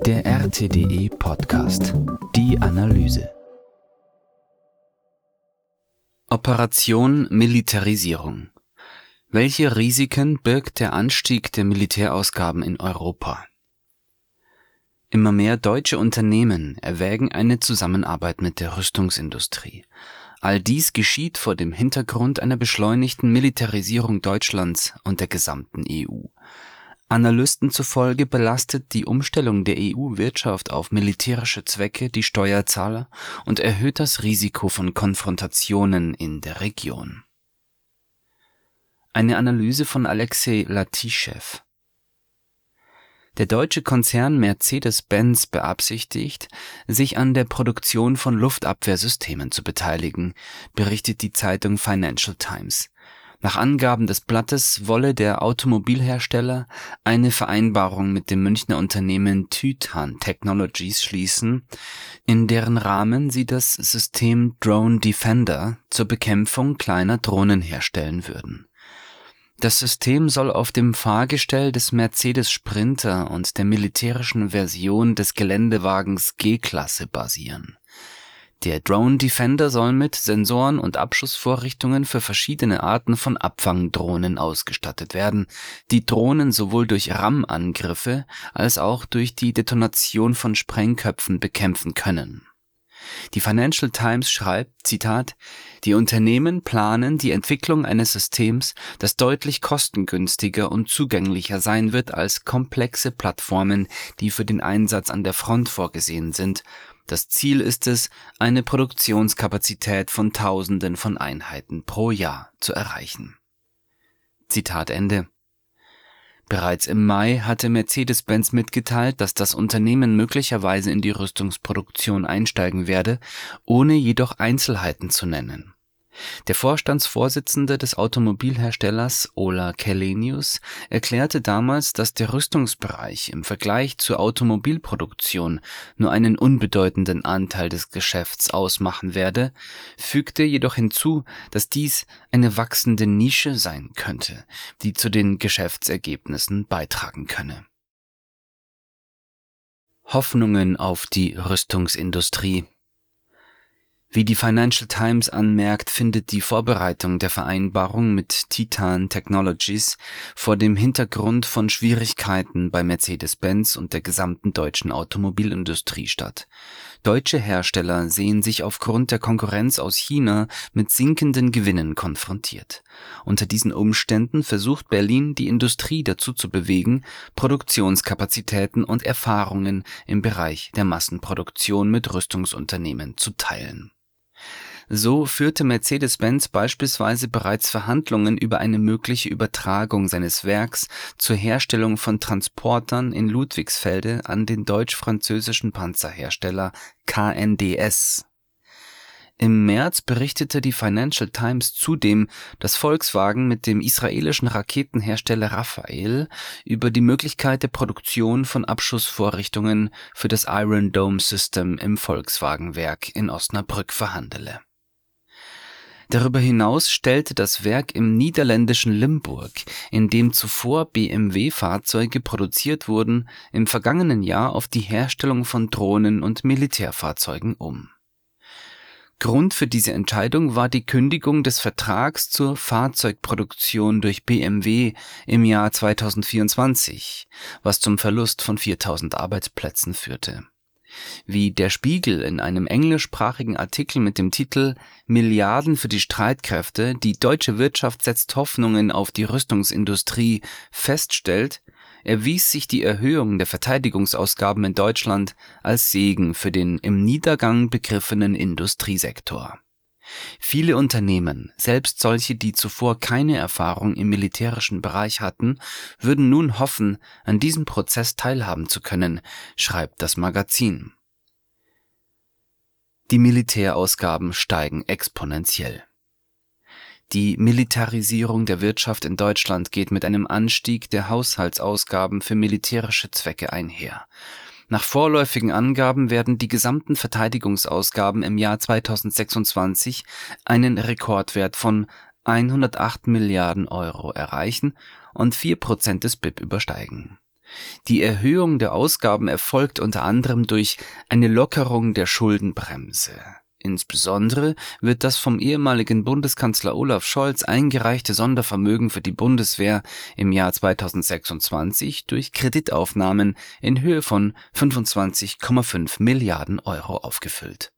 Der RTDE Podcast. Die Analyse. Operation Militarisierung. Welche Risiken birgt der Anstieg der Militärausgaben in Europa? Immer mehr deutsche Unternehmen erwägen eine Zusammenarbeit mit der Rüstungsindustrie. All dies geschieht vor dem Hintergrund einer beschleunigten Militarisierung Deutschlands und der gesamten EU. Analysten zufolge belastet die Umstellung der EU-Wirtschaft auf militärische Zwecke die Steuerzahler und erhöht das Risiko von Konfrontationen in der Region. Eine Analyse von Alexei Latischew. Der deutsche Konzern Mercedes-Benz beabsichtigt, sich an der Produktion von Luftabwehrsystemen zu beteiligen, berichtet die Zeitung Financial Times. Nach Angaben des Blattes wolle der Automobilhersteller eine Vereinbarung mit dem Münchner Unternehmen Tytan Technologies schließen, in deren Rahmen sie das System Drone Defender zur Bekämpfung kleiner Drohnen herstellen würden. Das System soll auf dem Fahrgestell des Mercedes Sprinter und der militärischen Version des Geländewagens G-Klasse basieren. Der Drone Defender soll mit Sensoren und Abschussvorrichtungen für verschiedene Arten von Abfangdrohnen ausgestattet werden, die Drohnen sowohl durch RAM-Angriffe als auch durch die Detonation von Sprengköpfen bekämpfen können. Die Financial Times schreibt, Zitat, die Unternehmen planen die Entwicklung eines Systems, das deutlich kostengünstiger und zugänglicher sein wird als komplexe Plattformen, die für den Einsatz an der Front vorgesehen sind. Das Ziel ist es, eine Produktionskapazität von Tausenden von Einheiten pro Jahr zu erreichen. Zitat Ende. Bereits im Mai hatte Mercedes-Benz mitgeteilt, dass das Unternehmen möglicherweise in die Rüstungsproduktion einsteigen werde, ohne jedoch Einzelheiten zu nennen. Der Vorstandsvorsitzende des Automobilherstellers Ola Källenius erklärte damals, dass der Rüstungsbereich im Vergleich zur Automobilproduktion nur einen unbedeutenden Anteil des Geschäfts ausmachen werde, fügte jedoch hinzu, dass dies eine wachsende Nische sein könnte, die zu den Geschäftsergebnissen beitragen könne. Hoffnungen auf die Rüstungsindustrie. Wie die Financial Times anmerkt, findet die Vorbereitung der Vereinbarung mit Tytan Technologies vor dem Hintergrund von Schwierigkeiten bei Mercedes-Benz und der gesamten deutschen Automobilindustrie statt. Deutsche Hersteller sehen sich aufgrund der Konkurrenz aus China mit sinkenden Gewinnen konfrontiert. Unter diesen Umständen versucht Berlin, die Industrie dazu zu bewegen, Produktionskapazitäten und Erfahrungen im Bereich der Massenproduktion mit Rüstungsunternehmen zu teilen. So führte Mercedes-Benz beispielsweise bereits Verhandlungen über eine mögliche Übertragung seines Werks zur Herstellung von Transportern in Ludwigsfelde an den deutsch-französischen Panzerhersteller KNDS. Im März berichtete die Financial Times zudem, dass Volkswagen mit dem israelischen Raketenhersteller Rafael über die Möglichkeit der Produktion von Abschussvorrichtungen für das Iron Dome System im Volkswagen-Werk in Osnabrück verhandele. Darüber hinaus stellte das Werk im niederländischen Limburg, in dem zuvor BMW-Fahrzeuge produziert wurden, im vergangenen Jahr auf die Herstellung von Drohnen und Militärfahrzeugen um. Grund für diese Entscheidung war die Kündigung des Vertrags zur Fahrzeugproduktion durch BMW im Jahr 2024, was zum Verlust von 4.000 Arbeitsplätzen führte. Wie der Spiegel in einem englischsprachigen Artikel mit dem Titel »Milliarden für die Streitkräfte, die deutsche Wirtschaft setzt Hoffnungen auf die Rüstungsindustrie« feststellt, erwies sich die Erhöhung der Verteidigungsausgaben in Deutschland als Segen für den im Niedergang begriffenen Industriesektor. Viele Unternehmen, selbst solche, die zuvor keine Erfahrung im militärischen Bereich hatten, würden nun hoffen, an diesem Prozess teilhaben zu können, schreibt das Magazin. Die Militärausgaben steigen exponentiell. Die Militarisierung der Wirtschaft in Deutschland geht mit einem Anstieg der Haushaltsausgaben für militärische Zwecke einher. Nach vorläufigen Angaben werden die gesamten Verteidigungsausgaben im Jahr 2026 einen Rekordwert von 108 Milliarden Euro erreichen und 4% des BIP übersteigen. Die Erhöhung der Ausgaben erfolgt unter anderem durch eine Lockerung der Schuldenbremse. Insbesondere wird das vom ehemaligen Bundeskanzler Olaf Scholz eingereichte Sondervermögen für die Bundeswehr im Jahr 2026 durch Kreditaufnahmen in Höhe von 25,5 Milliarden Euro aufgefüllt.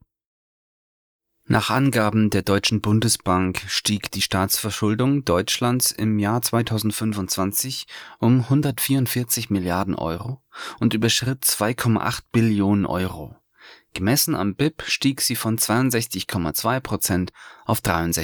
Nach Angaben der Deutschen Bundesbank stieg die Staatsverschuldung Deutschlands im Jahr 2025 um 144 Milliarden Euro und überschritt 2,8 Billionen Euro. Gemessen am BIP stieg sie von 62,2% auf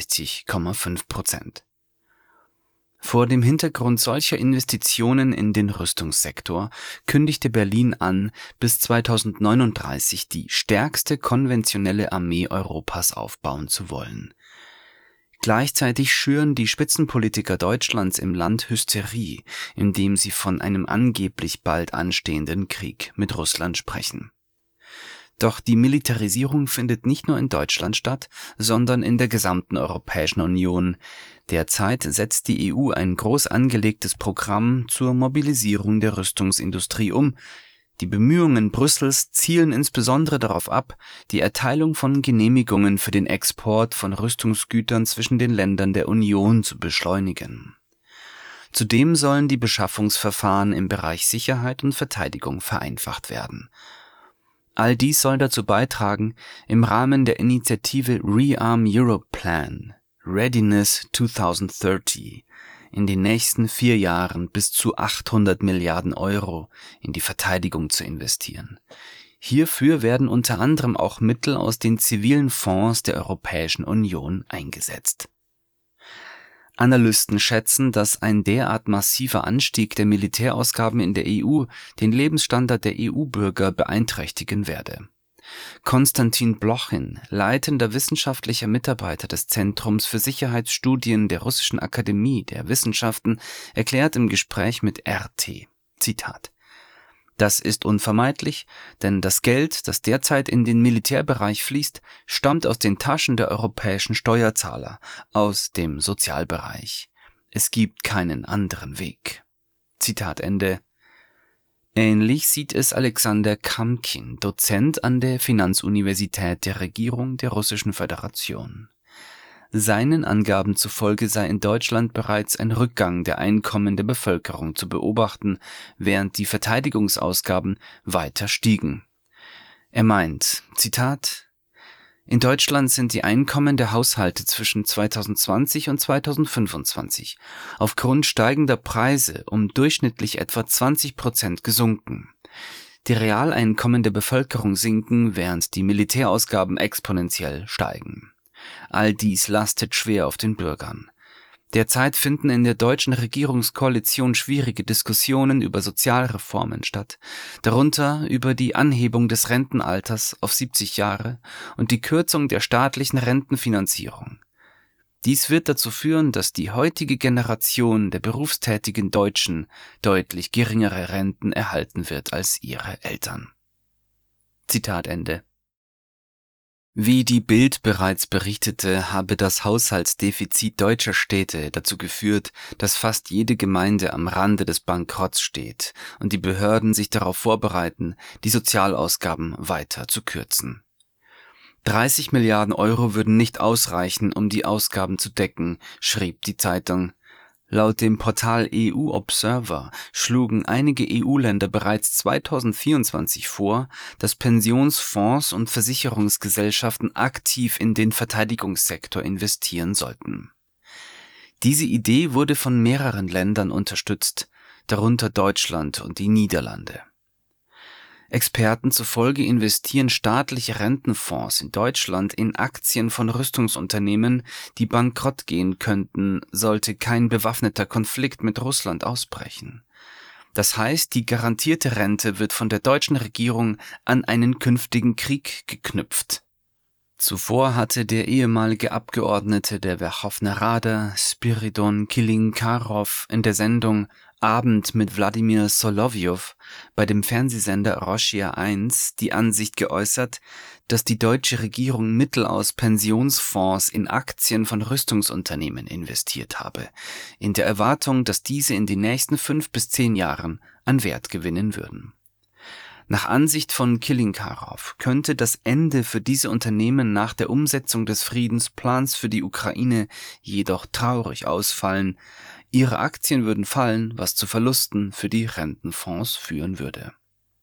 63,5%. Vor dem Hintergrund solcher Investitionen in den Rüstungssektor kündigte Berlin an, bis 2039 die stärkste konventionelle Armee Europas aufbauen zu wollen. Gleichzeitig schüren die Spitzenpolitiker Deutschlands im Land Hysterie, indem sie von einem angeblich bald anstehenden Krieg mit Russland sprechen. Doch die Militarisierung findet nicht nur in Deutschland statt, sondern in der gesamten Europäischen Union. Derzeit setzt die EU ein groß angelegtes Programm zur Mobilisierung der Rüstungsindustrie um. Die Bemühungen Brüssels zielen insbesondere darauf ab, die Erteilung von Genehmigungen für den Export von Rüstungsgütern zwischen den Ländern der Union zu beschleunigen. Zudem sollen die Beschaffungsverfahren im Bereich Sicherheit und Verteidigung vereinfacht werden. All dies soll dazu beitragen, im Rahmen der Initiative Rearm Europe Plan Readiness 2030 in den nächsten 4 Jahren bis zu 800 Milliarden Euro in die Verteidigung zu investieren. Hierfür werden unter anderem auch Mittel aus den zivilen Fonds der Europäischen Union eingesetzt. Analysten schätzen, dass ein derart massiver Anstieg der Militärausgaben in der EU den Lebensstandard der EU-Bürger beeinträchtigen werde. Konstantin Blochin, leitender wissenschaftlicher Mitarbeiter des Zentrums für Sicherheitsstudien der Russischen Akademie der Wissenschaften, erklärt im Gespräch mit RT, Zitat: Das ist unvermeidlich, denn das Geld, das derzeit in den Militärbereich fließt, stammt aus den Taschen der europäischen Steuerzahler, aus dem Sozialbereich. Es gibt keinen anderen Weg. Zitat Ende. Ähnlich sieht es Alexander Kamkin, Dozent an der Finanzuniversität der Regierung der Russischen Föderation. Seinen Angaben zufolge sei in Deutschland bereits ein Rückgang der Einkommen der Bevölkerung zu beobachten, während die Verteidigungsausgaben weiter stiegen. Er meint, Zitat: In Deutschland sind die Einkommen der Haushalte zwischen 2020 und 2025 aufgrund steigender Preise um durchschnittlich etwa 20% gesunken. Die Realeinkommen der Bevölkerung sinken, während die Militärausgaben exponentiell steigen. All dies lastet schwer auf den Bürgern. Derzeit finden in der deutschen Regierungskoalition schwierige Diskussionen über Sozialreformen statt, darunter über die Anhebung des Rentenalters auf 70 Jahre und die Kürzung der staatlichen Rentenfinanzierung. Dies wird dazu führen, dass die heutige Generation der berufstätigen Deutschen deutlich geringere Renten erhalten wird als ihre Eltern. Zitat Ende. Wie die Bild bereits berichtete, habe das Haushaltsdefizit deutscher Städte dazu geführt, dass fast jede Gemeinde am Rande des Bankrotts steht und die Behörden sich darauf vorbereiten, die Sozialausgaben weiter zu kürzen. 30 Milliarden Euro würden nicht ausreichen, um die Ausgaben zu decken, schrieb die Zeitung. Laut dem Portal EU Observer schlugen einige EU-Länder bereits 2024 vor, dass Pensionsfonds und Versicherungsgesellschaften aktiv in den Verteidigungssektor investieren sollten. Diese Idee wurde von mehreren Ländern unterstützt, darunter Deutschland und die Niederlande. Experten zufolge investieren staatliche Rentenfonds in Deutschland in Aktien von Rüstungsunternehmen, die bankrott gehen könnten, sollte kein bewaffneter Konflikt mit Russland ausbrechen. Das heißt, die garantierte Rente wird von der deutschen Regierung an einen künftigen Krieg geknüpft. Zuvor hatte der ehemalige Abgeordnete der Werchowner Rada, Spiridon Kilinkarov, in der Sendung Abend mit Wladimir Solowjow bei dem Fernsehsender Rossija 1 die Ansicht geäußert, dass die deutsche Regierung Mittel aus Pensionsfonds in Aktien von Rüstungsunternehmen investiert habe, in der Erwartung, dass diese in den nächsten 5 bis 10 Jahren an Wert gewinnen würden. Nach Ansicht von Kilinkarow könnte das Ende für diese Unternehmen nach der Umsetzung des Friedensplans für die Ukraine jedoch traurig ausfallen. Ihre Aktien würden fallen, was zu Verlusten für die Rentenfonds führen würde.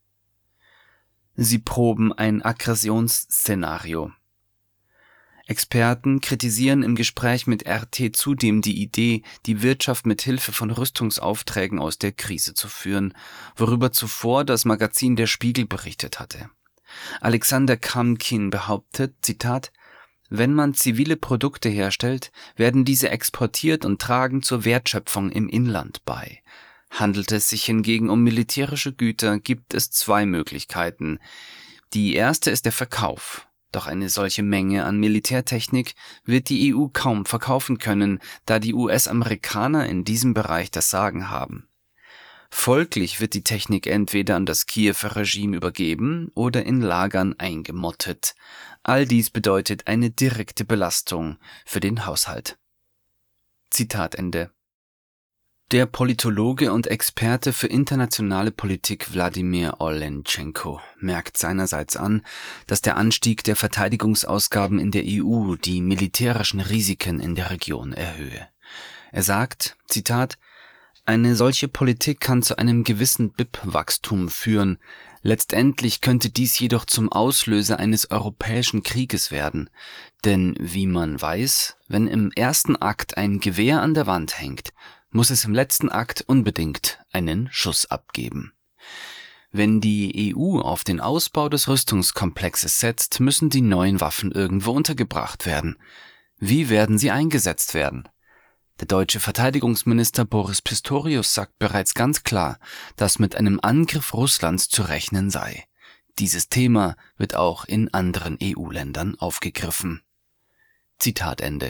Sie proben ein Aggressionsszenario. Experten kritisieren im Gespräch mit RT zudem die Idee, die Wirtschaft mit Hilfe von Rüstungsaufträgen aus der Krise zu führen, worüber zuvor das Magazin Der Spiegel berichtet hatte. Alexander Kamkin behauptet, Zitat, wenn man zivile Produkte herstellt, werden diese exportiert und tragen zur Wertschöpfung im Inland bei. Handelt es sich hingegen um militärische Güter, gibt es zwei Möglichkeiten. Die erste ist der Verkauf. Doch eine solche Menge an Militärtechnik wird die EU kaum verkaufen können, da die US-Amerikaner in diesem Bereich das Sagen haben. Folglich wird die Technik entweder an das Kiewer Regime übergeben oder in Lagern eingemottet. All dies bedeutet eine direkte Belastung für den Haushalt. Zitat Ende. Der Politologe und Experte für internationale Politik Wladimir Orlenchenko merkt seinerseits an, dass der Anstieg der Verteidigungsausgaben in der EU die militärischen Risiken in der Region erhöhe. Er sagt, Zitat, eine solche Politik kann zu einem gewissen BIP-Wachstum führen. Letztendlich könnte dies jedoch zum Auslöser eines europäischen Krieges werden. Denn wie man weiß, wenn im ersten Akt ein Gewehr an der Wand hängt, muss es im letzten Akt unbedingt einen Schuss abgeben. Wenn die EU auf den Ausbau des Rüstungskomplexes setzt, müssen die neuen Waffen irgendwo untergebracht werden. Wie werden sie eingesetzt werden? Der deutsche Verteidigungsminister Boris Pistorius sagt bereits ganz klar, dass mit einem Angriff Russlands zu rechnen sei. Dieses Thema wird auch in anderen EU-Ländern aufgegriffen. Zitat Ende.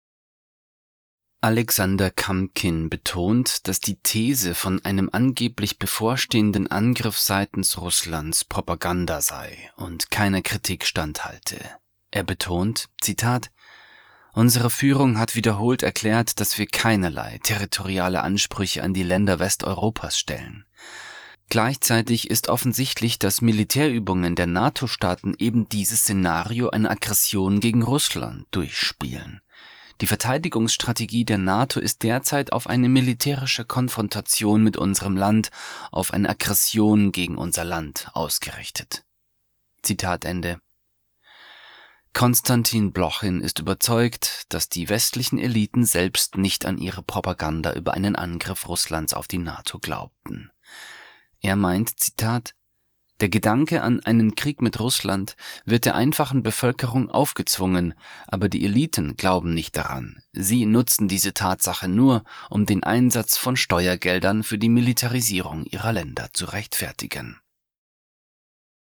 Alexander Kamkin betont, dass die These von einem angeblich bevorstehenden Angriff seitens Russlands Propaganda sei und keiner Kritik standhalte. Er betont, Zitat, unsere Führung hat wiederholt erklärt, dass wir keinerlei territoriale Ansprüche an die Länder Westeuropas stellen. Gleichzeitig ist offensichtlich, dass Militärübungen der NATO-Staaten eben dieses Szenario einer Aggression gegen Russland durchspielen. Die Verteidigungsstrategie der NATO ist derzeit auf eine militärische Konfrontation mit unserem Land, auf eine Aggression gegen unser Land ausgerichtet. Zitat Ende. Konstantin Blochin ist überzeugt, dass die westlichen Eliten selbst nicht an ihre Propaganda über einen Angriff Russlands auf die NATO glaubten. Er meint, Zitat, der Gedanke an einen Krieg mit Russland wird der einfachen Bevölkerung aufgezwungen, aber die Eliten glauben nicht daran. Sie nutzen diese Tatsache nur, um den Einsatz von Steuergeldern für die Militarisierung ihrer Länder zu rechtfertigen.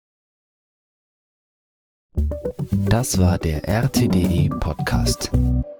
Das war der RTDE Podcast.